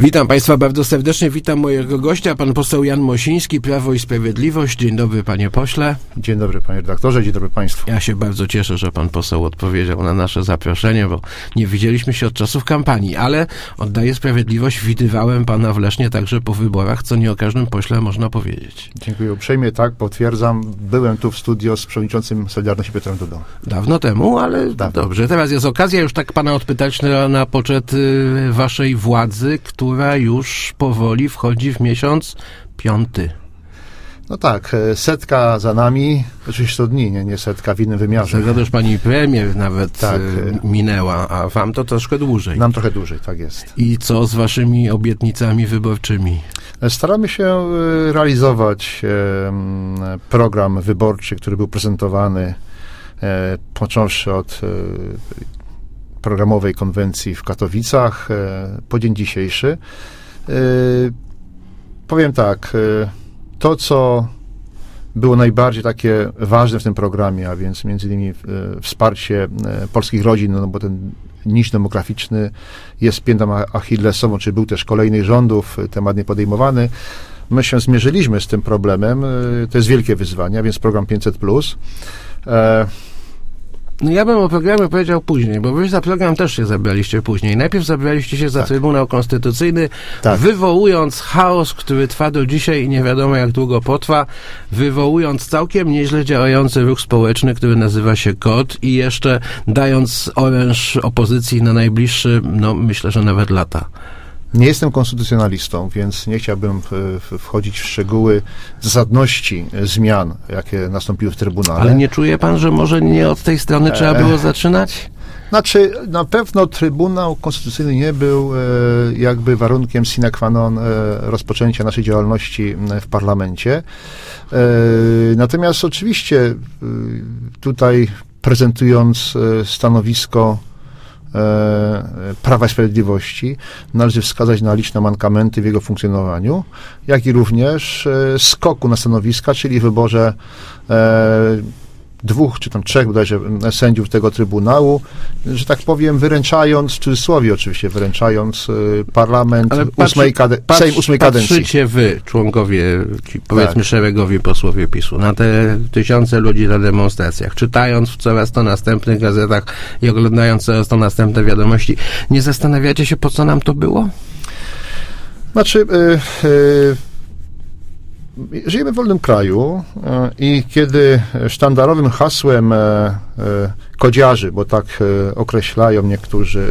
Witam Państwa bardzo serdecznie, witam mojego gościa, pan poseł Jan Mosiński, Prawo i Sprawiedliwość. Dzień dobry, panie pośle. Dzień dobry, panie redaktorze, dzień dobry państwu. Ja się bardzo cieszę, że pan poseł odpowiedział na nasze zaproszenie, bo nie widzieliśmy się od czasów kampanii, ale oddaję sprawiedliwość, widywałem pana w Lesznie także po wyborach, co nie o każdym pośle można powiedzieć. Dziękuję uprzejmie, tak, potwierdzam. Byłem tu w studio z przewodniczącym Solidarności Piotrem Dudą. Dawno temu, ale dobrze. Teraz jest okazja już tak pana odpytać na poczet waszej władzy, która już powoli wchodzi w miesiąc 5. No tak, 100 za nami, oczywiście 100 dni, nie 100 w innym wymiarze. Tego też pani premier nawet minęła, a wam to troszkę dłużej. Nam trochę dłużej, tak jest. I co z waszymi obietnicami wyborczymi? Staramy się realizować program wyborczy, który był prezentowany, począwszy od programowej konwencji w Katowicach po dzień dzisiejszy. Powiem tak, to co było najbardziej takie ważne w tym programie, a więc między innymi wsparcie polskich rodzin, no bo ten niż demograficzny jest piętą achillesową, czy był też kolejnych rządów, temat niepodejmowany. My się zmierzyliśmy z tym problemem, to jest wielkie wyzwanie, a więc program 500+. No ja bym o programie powiedział później, bo wy za program też się zabraliście później. Najpierw zabraliście się za Trybunał Konstytucyjny, wywołując chaos, który trwa do dzisiaj i nie wiadomo jak długo potrwa, wywołując całkiem nieźle działający ruch społeczny, który nazywa się KOD i jeszcze dając oręż opozycji na najbliższy, no myślę, że nawet lata. Nie jestem konstytucjonalistą, więc nie chciałbym wchodzić w szczegóły zasadności zmian, jakie nastąpiły w Trybunale. Ale nie czuje pan, że może nie od tej strony trzeba było zaczynać? Znaczy, na pewno Trybunał Konstytucyjny nie był jakby warunkiem sine qua non rozpoczęcia naszej działalności w parlamencie. Natomiast oczywiście tutaj prezentując stanowisko Prawa i Sprawiedliwości należy wskazać na liczne mankamenty w jego funkcjonowaniu, jak i również skoku na stanowiska, czyli wyborze 2 czy tam 3 bodajże sędziów tego Trybunału, że tak powiem, wyręczając, w cudzysłowie oczywiście, wyręczając parlament Sejm 8 kadencji. Patrzycie wy, członkowie, powiedzmy szeregowi posłowie PiS-u, na te tysiące ludzi na demonstracjach, czytając w coraz to następnych gazetach i oglądając coraz to następne wiadomości, nie zastanawiacie się, po co nam to było? Znaczy, żyjemy w wolnym kraju i kiedy sztandarowym hasłem kodziarzy, bo tak określają niektórzy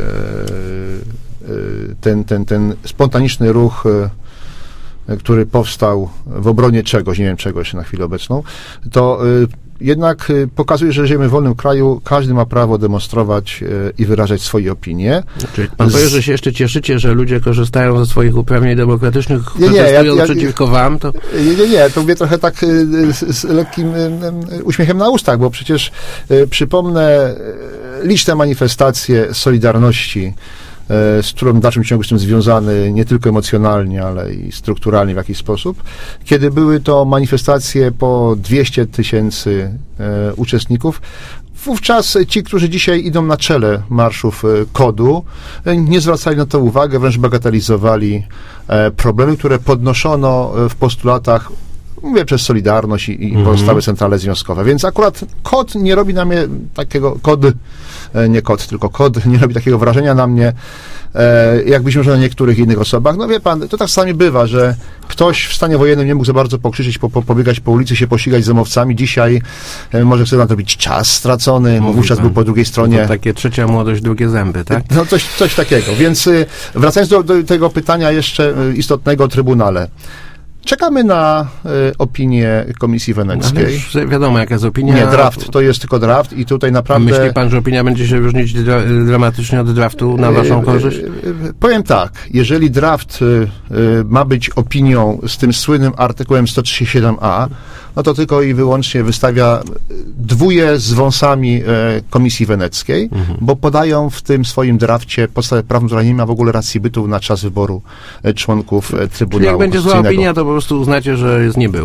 ten spontaniczny ruch, który powstał w obronie czegoś, nie wiem czego jeszcze na chwilę obecną, to jednak pokazuje, że żyjemy w wolnym kraju, każdy ma prawo demonstrować i wyrażać swoje opinie. Czyli pan powie, że się jeszcze cieszycie, że ludzie korzystają ze swoich uprawnień demokratycznych, protestują przeciwko wam? To... Nie, to mówię trochę tak z lekkim uśmiechem na ustach, bo przecież przypomnę liczne manifestacje Solidarności, z którą w dalszym ciągu jestem związany nie tylko emocjonalnie, ale i strukturalnie w jakiś sposób. Kiedy były to manifestacje po 200 000 uczestników, wówczas ci, którzy dzisiaj idą na czele marszów KOD-u, nie zwracali na to uwagi, wręcz bagatelizowali problemy, które podnoszono w postulatach, mówię, przez Solidarność i pozostałe centrale związkowe. Więc akurat KOD nie robi na mnie takiego, KOD nie robi takiego wrażenia na mnie, jak być może na niektórych innych osobach. No wie pan, to tak czasami bywa, że ktoś w stanie wojennym nie mógł za bardzo pokrzyczeć, pobiegać po ulicy, się pościgać z zomowcami. Dzisiaj może chce nadrobić czas stracony, bo wówczas był po drugiej stronie. To takie trzecia młodość, drugie zęby, tak? No coś takiego. Więc wracając do tego pytania jeszcze istotnego o Trybunale. Czekamy na opinię Komisji Weneckiej. Ale już wiadomo, jaka jest opinia. Nie, draft, to jest tylko draft i tutaj naprawdę... A myśli pan, że opinia będzie się różnić dramatycznie od draftu na waszą korzyść? Powiem tak, jeżeli draft ma być opinią z tym słynnym artykułem 137a, no to tylko i wyłącznie wystawia dwóje z wąsami Komisji Weneckiej, bo podają w tym swoim drafcie podstawę prawną, która nie ma w ogóle racji bytu na czas wyboru członków Trybunału. Czyli jak będzie zła opinia, to po prostu uznacie, że nie była.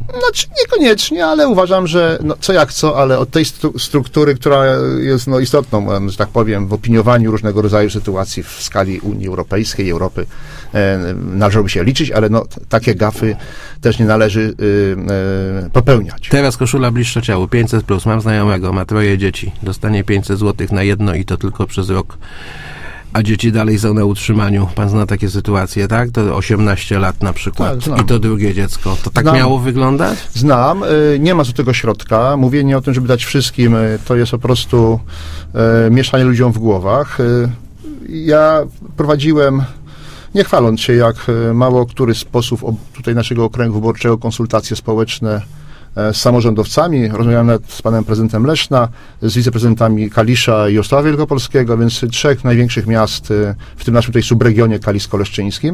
Znaczy niekoniecznie, ale uważam, że co jak co, ale od tej struktury, która jest istotną, że tak powiem, w opiniowaniu różnego rodzaju sytuacji w skali Unii Europejskiej, Europy, należałoby się liczyć, ale takie gafy też nie należy popełniać. Teraz koszula bliższa ciału, 500+. Mam znajomego, ma 3 dzieci. Dostanie 500 zł na jedno i to tylko przez rok. A dzieci dalej są na utrzymaniu. Pan zna takie sytuacje, tak? To 18 lat na przykład. Tak, i to drugie dziecko. To tak miało wyglądać? Znam. Nie ma złotego środka. Mówienie o tym, żeby dać wszystkim, to jest po prostu mieszanie ludziom w głowach. Ja prowadziłem, nie chwaląc się, jak mało który sposób tutaj naszego okręgu wyborczego, konsultacje społeczne z samorządowcami. Rozmawiałem nawet z panem prezydentem Leszna, z wiceprezydentami Kalisza i Ostrowa Wielkopolskiego, więc 3 największych miast w tym naszym tutaj subregionie kalisko-leszczyńskim.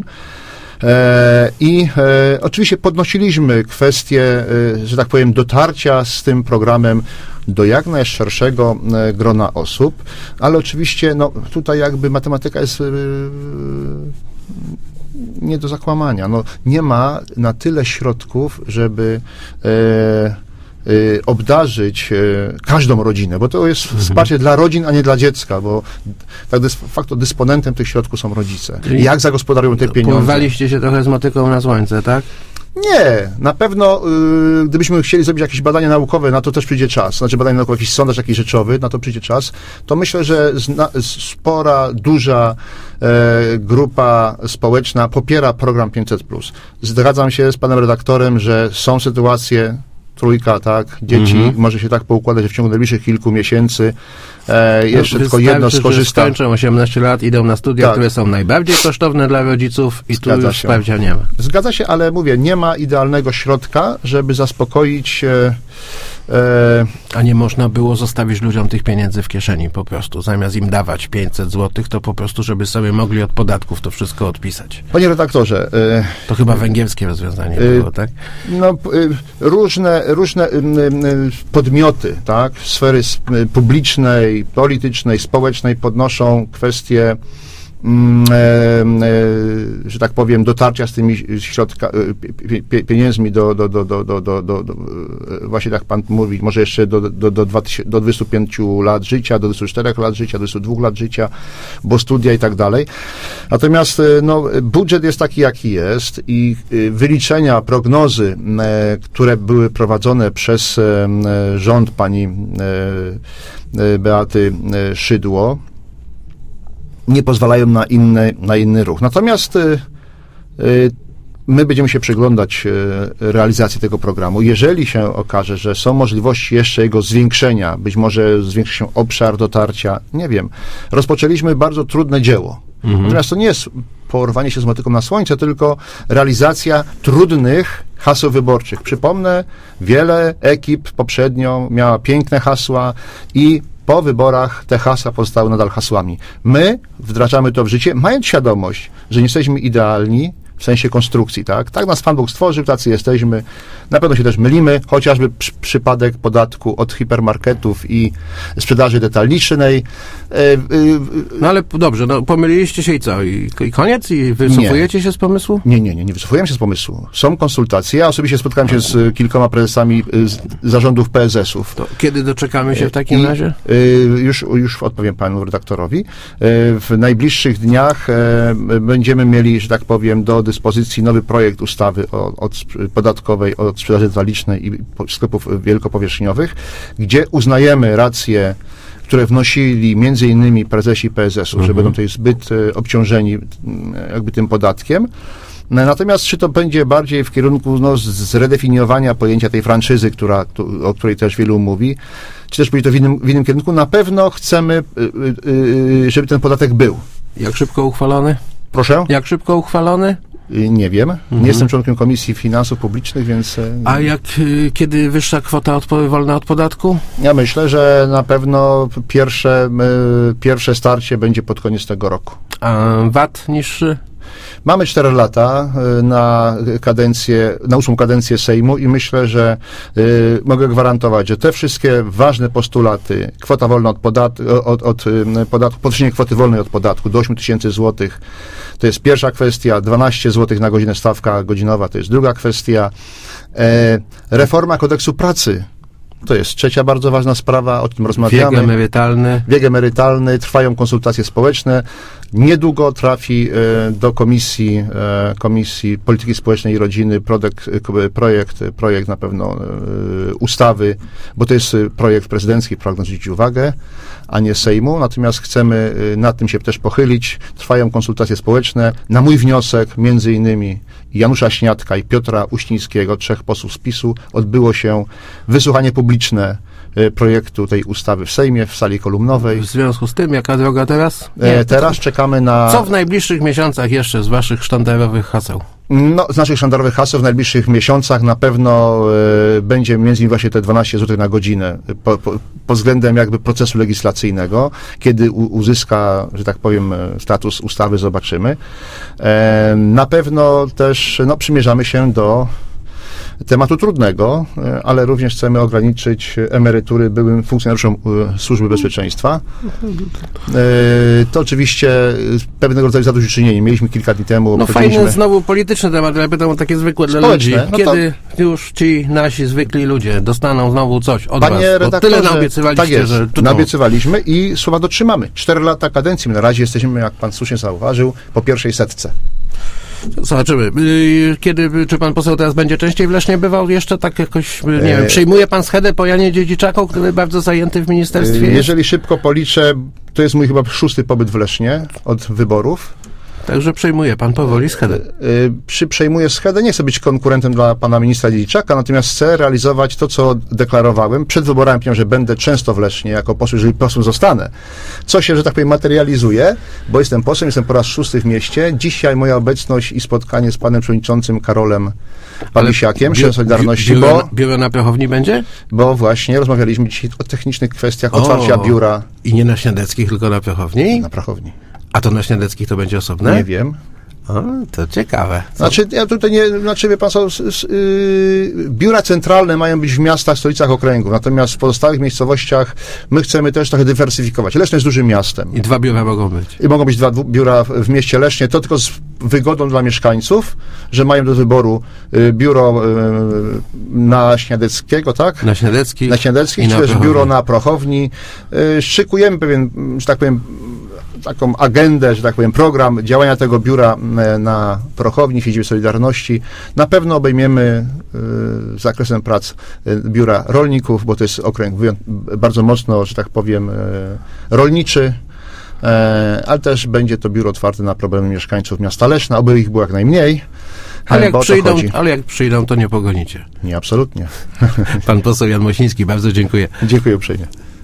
I oczywiście podnosiliśmy kwestię, że tak powiem, dotarcia z tym programem do jak najszerszego grona osób, ale oczywiście tutaj jakby matematyka jest nie do zakłamania. Nie ma na tyle środków, żeby obdarzyć każdą rodzinę, bo to jest wsparcie dla rodzin, a nie dla dziecka, bo tak de facto dysponentem tych środków są rodzice. Jak zagospodarują te pieniądze? Porwaliście się trochę z motyką na słońce, tak? Nie, na pewno gdybyśmy chcieli zrobić jakieś badania naukowe, na to też przyjdzie czas. Znaczy badania naukowe, jakiś sondaż jakiś rzeczowy, na to przyjdzie czas. To myślę, że spora, duża grupa społeczna popiera program 500+. Zgadzam się z panem redaktorem, że są sytuacje, 3, tak, dzieci, może się tak poukładać, że w ciągu najbliższych kilku miesięcy jeszcze tylko jedno skorzysta. Skończą 18 lat, idą na studia, które są najbardziej kosztowne dla rodziców i tu już wsparcia nie ma. Zgadza się, ale mówię, nie ma idealnego środka, żeby zaspokoić a nie można było zostawić ludziom tych pieniędzy w kieszeni po prostu, zamiast im dawać 500 zł, to po prostu, żeby sobie mogli od podatków to wszystko odpisać. Panie redaktorze... to chyba węgierskie rozwiązanie było, tak? Różne podmioty, tak, sfery publicznej, politycznej, społecznej podnoszą kwestie że tak powiem, dotarcia z tymi pieniędzmi do właśnie tak pan mówi, może jeszcze do 25 lat życia, do 24 lat życia, do 22 lat życia, bo studia i tak dalej. Natomiast budżet jest taki, jaki jest i wyliczenia, prognozy, które były prowadzone przez rząd pani Beaty Szydło, nie pozwalają na inny ruch. Natomiast my będziemy się przyglądać realizacji tego programu. Jeżeli się okaże, że są możliwości jeszcze jego zwiększenia, być może zwiększy się obszar dotarcia, nie wiem. Rozpoczęliśmy bardzo trudne dzieło. Natomiast to nie jest porwanie się z motyką na słońce, tylko realizacja trudnych haseł wyborczych. Przypomnę, wiele ekip poprzednio miała piękne hasła i po wyborach te hasła pozostały nadal hasłami. My wdrażamy to w życie, mając świadomość, że nie jesteśmy idealni w sensie konstrukcji, tak? Tak nas Pan Bóg stworzył, tacy jesteśmy. Na pewno się też mylimy, chociażby przypadek podatku od hipermarketów i sprzedaży detalicznej. No ale dobrze, pomyliliście się i co? I koniec? I wycofujecie się z pomysłu? Nie wycofujemy się z pomysłu. Są konsultacje. Ja osobiście spotkałem się z kilkoma prezesami zarządów PSS-ów. To kiedy doczekamy się w takim razie? Już odpowiem panu redaktorowi. W najbliższych dniach będziemy mieli, że tak powiem, do dyspozycji nowy projekt ustawy podatkowej od sprzedaży detalicznej i sklepów wielkopowierzchniowych, gdzie uznajemy racje, które wnosili między innymi prezesi PSS-u, że będą tutaj zbyt obciążeni jakby tym podatkiem. Natomiast czy to będzie bardziej w kierunku zredefiniowania pojęcia tej franszyzy, o której też wielu mówi, czy też będzie to w innym kierunku? Na pewno chcemy, żeby ten podatek był. Jak szybko uchwalony? Proszę? Jak szybko uchwalony? Nie wiem. Nie jestem członkiem Komisji Finansów Publicznych, więc... A kiedy wyższa kwota wolna od podatku? Ja myślę, że na pewno pierwsze starcie będzie pod koniec tego roku. A VAT niższy? Mamy 4 lata na 8. kadencję Sejmu i myślę, że mogę gwarantować, że te wszystkie ważne postulaty, kwota wolna od podatku, podwyższenie kwoty wolnej od podatku do 8 000 złotych, to jest pierwsza kwestia, 12 zł na godzinę stawka godzinowa, to jest druga kwestia, reforma kodeksu pracy, to jest trzecia bardzo ważna sprawa, o tym rozmawiamy. Wiek emerytalny, trwają konsultacje społeczne. Niedługo trafi do Komisji Polityki Społecznej i Rodziny projekt na pewno ustawy, bo to jest projekt prezydencki, pragnę zwrócić uwagę, a nie Sejmu. Natomiast chcemy nad tym się też pochylić. Trwają konsultacje społeczne. Na mój wniosek, między innymi Janusza Śniadka i Piotra Uścińskiego, 3 posłów z PiS-u, odbyło się wysłuchanie publiczne projektu tej ustawy w Sejmie, w sali kolumnowej. W związku z tym, jaka droga teraz? Teraz czekamy na... Co w najbliższych miesiącach jeszcze z waszych sztandarowych haseł? No, z naszych sztandarowych haseł w najbliższych miesiącach na pewno będzie między innymi właśnie te 12 zł na godzinę pod względem jakby procesu legislacyjnego. Kiedy uzyska, że tak powiem, status ustawy, zobaczymy. Na pewno też przymierzamy się do tematu trudnego, ale również chcemy ograniczyć emerytury byłym funkcjonariuszom Służby Bezpieczeństwa. To oczywiście pewnego rodzaju zadośćuczynienie. Mieliśmy kilka dni temu. No fajny, znowu polityczny temat, ale pytam o takie zwykłe dla ludzi. Kiedy już ci nasi zwykli ludzie dostaną znowu coś od was? Bo tyle naobiecywaliście, tak jest, że... naobiecywaliśmy i słowa dotrzymamy. 4 lata kadencji. Na razie jesteśmy, jak pan słusznie zauważył, po pierwszej setce. Zobaczymy. Czy pan poseł teraz będzie częściej w Lesznie bywał? Jeszcze tak jakoś, nie wiem, przejmuje pan schedę po Janie Dziedziczaku, który bardzo zajęty w ministerstwie? Jeżeli szybko policzę, to jest mój chyba 6. pobyt w Lesznie od wyborów. Także przejmuje pan powoli schedę. Przejmuję schedę, nie chcę być konkurentem dla pana ministra Dziedziczaka, natomiast chcę realizować to, co deklarowałem. Przed wyborami powiedziałem, że będę często w Lesznie jako poseł, jeżeli posłem zostanę. Co się, że tak powiem, materializuje, bo jestem posłem, jestem po raz 6. w mieście. Dzisiaj moja obecność i spotkanie z panem przewodniczącym Karolem Pawlisiakiem, szefem Solidarności. Biuro na Prochowni będzie? Bo właśnie rozmawialiśmy dzisiaj o technicznych kwestiach otwarcia biura. I nie na Śniadeckich, tylko na Prochowni? Na Prochowni. A to na Śniadeckich to będzie osobne? Nie wiem. O, to ciekawe. Znaczy, ja tutaj wie pan co, biura centralne mają być w miastach, stolicach okręgów, natomiast w pozostałych miejscowościach my chcemy też trochę dywersyfikować. Leszno jest dużym miastem. I 2 biura mogą być. I mogą być 2 biura w mieście Lesznie, to tylko z wygodą dla mieszkańców, że mają do wyboru biuro na Śniadeckiego, tak? Na Śniadeckich. Na Śniadeckich, czy też biuro na Prochowni. Szykujemy pewien, że tak powiem, taką agendę, że tak powiem, program działania tego biura na Prochowni, w siedzibie Solidarności. Na pewno obejmiemy zakresem prac biura rolników, bo to jest okręg bardzo mocno, że tak powiem, rolniczy, ale też będzie to biuro otwarte na problemy mieszkańców miasta Leszna, oby ich było jak najmniej. Ale jak przyjdą, to nie pogonicie. Nie, absolutnie. Pan poseł Jan Mosiński, bardzo dziękuję. Dziękuję uprzejmie.